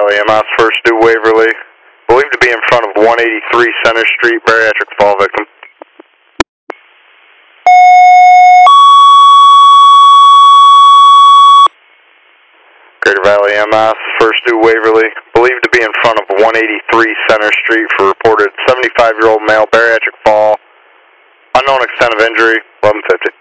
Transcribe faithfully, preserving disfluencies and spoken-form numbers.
Valley M S, first due Waverly. Believed to be in front of one eighty-three Center Street, bariatric fall victim. Greater Valley M S, first due Waverly. Believed to be in front of one eighty-three Center Street for reported seventy-five-year-old male, bariatric fall. Unknown extent of injury, eleven fifty.